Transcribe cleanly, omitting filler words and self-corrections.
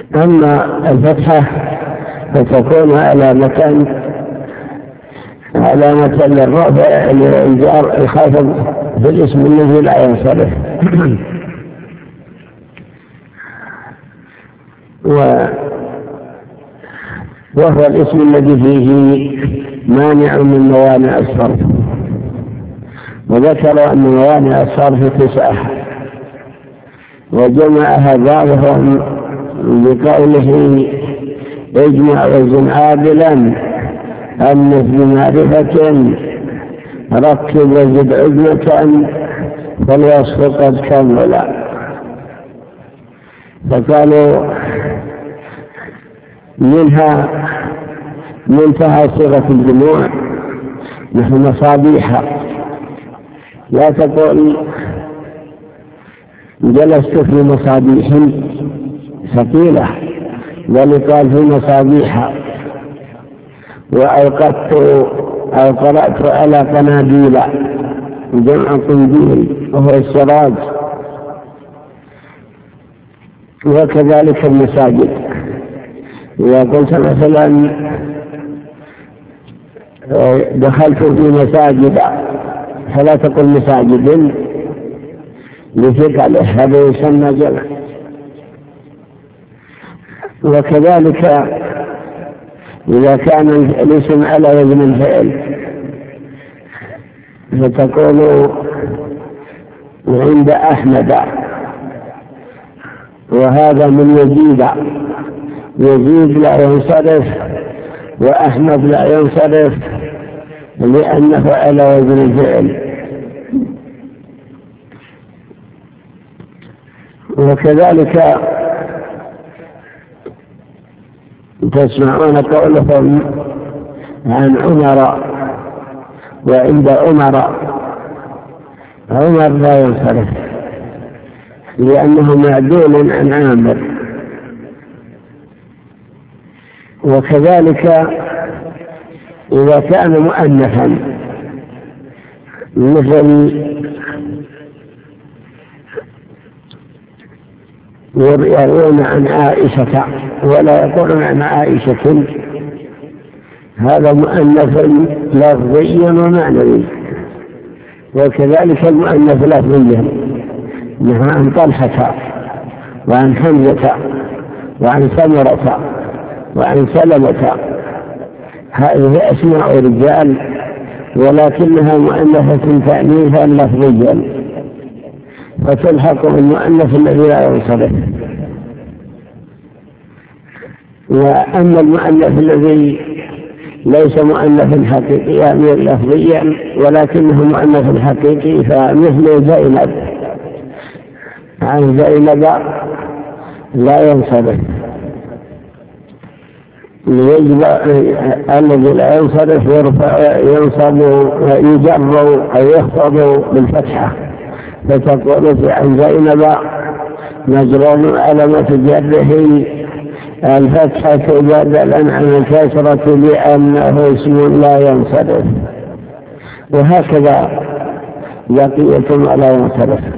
أما الفتحة فتكون علامة للرفع للجار الخافض بالاسم الذي لا ينصرف. وهو الاسم الذي فيه مانع من موانع الصرف. وذكر أن موانع الصرف 9 وجمعها بعضهم بقوله اجمع وزن عادلا أنف بمعرفة ركب وزد عزمة فالوصف قد كمل. فقالوا منتهى صيغة الجموع نحن مصابيح. لا تقول جلست في مصابيح ثقيلة، بل قال في مصابيح. وأوقدت أو قرأت على قناديل، جمع قنديل وهو السراج. وكذلك المساجد، إذا قلت مثلا دخلت في مساجد فلا تقل مساجد لثقله، هذا يسمى جمع. وكذلك إذا كان الاسم على وزن الفعل فتقول عند أحمد، وهذا من يزيد. يزيد لا ينصرف وأحمد لا ينصرف لأنه على وزن الفعل. وكذلك تسمعون قولهم عن عمر وعند عمر لا ينصرف لأنه معدول عن عامر. وكذلك إذا كان مؤنثا مثل يروون عن عائشة ولا يقولون عن عائشة، هذا مؤنث لفظي ومعنوي. وكذلك المؤنث لفظيا نحن عن طلحة وعن حمزة وعن سمرة وعن سلمة، هذه أسماء رجال ولكنها مؤنثة تأنيثا لفظيا، فتلحق المؤنث الذي لا ينصرف. وأما المؤنث الذي ليس مؤنث حقيقي يعني لفظيا ولكنه مؤنث حقيقي فمثل زينب، عن زينب لا ينصرف. الذي لا ينصرف ينصب يجر أو يخفض بالفتحة، فتقول عن زينب مجرور علامة جره الفتحة بدلا عن الكسرة لأنه اسم لا ينصرف. وهكذا بقية ما لا ينصرف.